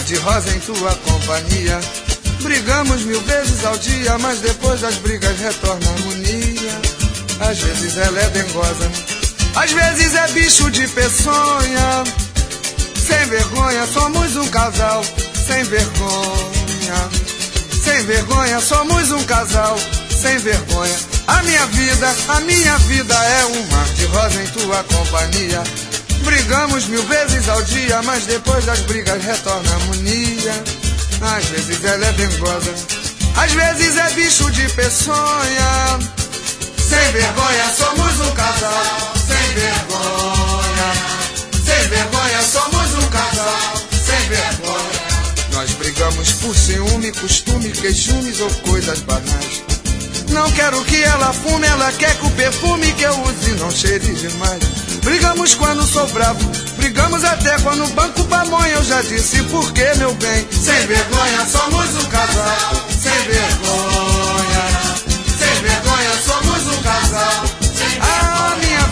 de rosa em tua companhia. Brigamos 1000 vezes ao dia, mas depois das brigas retorna a harmonia. Às vezes ela é dengosa, às vezes é bicho de peçonha. Sem vergonha, somos um casal. Sem vergonha, sem vergonha, somos um casal. Sem vergonha, a minha vida é um mar de rosa em tua companhia. Brigamos 1000 vezes ao dia, mas depois das brigas retorna a harmonia. Às vezes ela é dengosa, às vezes é bicho de peçonha. Sem vergonha, somos um casal. Sem vergonha, sem vergonha, somos um casal. Sem vergonha. Nós brigamos por ciúme, costume, queixumes ou coisas banais. Não quero que ela fume, ela quer que o perfume que eu use não cheire demais. Brigamos quando sou bravo, brigamos até quando o banco pamonha. Eu já disse por quê, meu bem. Sem vergonha, somos um casal. Sem vergonha, sem vergonha, somos um casal. Ah, minha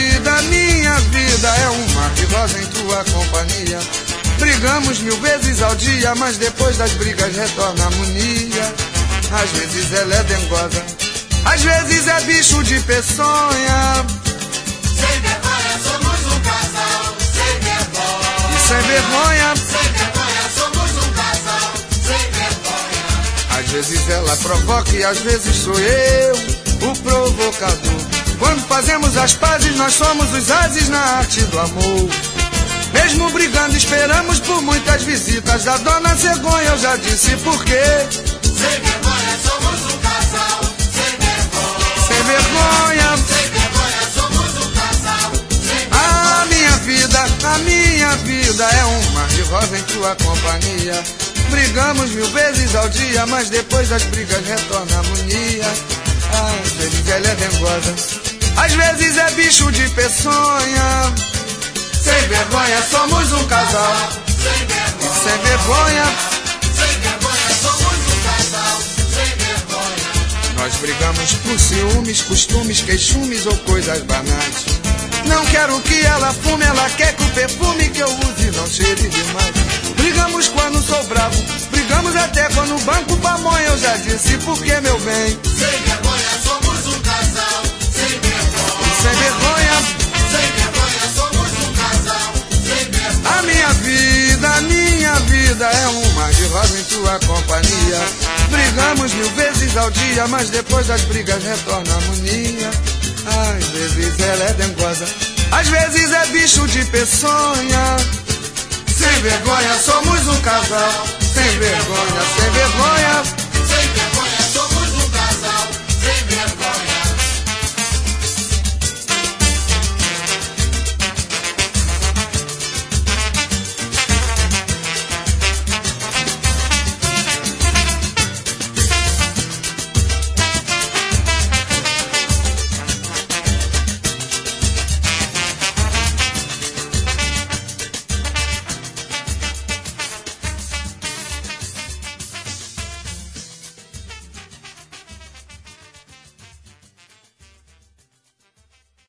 vida é um mar de rosa em tua companhia. Brigamos 1000 vezes ao dia, mas depois das brigas retorna a harmonia. Às vezes ela é dengosa, às vezes é bicho de peçonha. Sem vergonha, somos um casal. Sem vergonha. E sem vergonha, Sem vergonha, somos um casal. Sem vergonha. às vezes ela provoca e às vezes sou eu o provocador. Quando fazemos as pazes, nós somos os ases na arte do amor. Mesmo brigando, esperamos por muitas visitas da dona cegonha. Eu já disse por quê. Sem vergonha, somos um casal. Sem vergonha. Sem vergonha, Sem vergonha, somos um casal. Sem a minha vida é um mar de rosa em tua companhia. Brigamos 1000 vezes ao dia, mas depois das brigas retorna a harmonia. Às vezes ela é dengosa, às vezes é bicho de peçonha. Sem vergonha, somos um casal. Sem vergonha. Sem vergonha, Sem vergonha, somos um casal. Sem vergonha. nós brigamos por ciúmes, costumes, queixumes ou coisas banais. Não quero que ela fume, ela quer que o perfume que eu use não cheire demais. Brigamos quando sou bravo, brigamos até quando o banco pamonha. Eu já disse por quê, meu bem. Sem vergonha, somos um casal. Sem vergonha. Sem vergonha, Sem vergonha, somos um casal. Sem vergonha. a minha vida é um mar de rosa em tua companhia. Brigamos 1000 vezes ao dia, mas depois das brigas retorna a harmonia. Às vezes ela é dengosa, às vezes é bicho de peçonha. Sem vergonha, somos um casal. Sem vergonha, sem vergonha.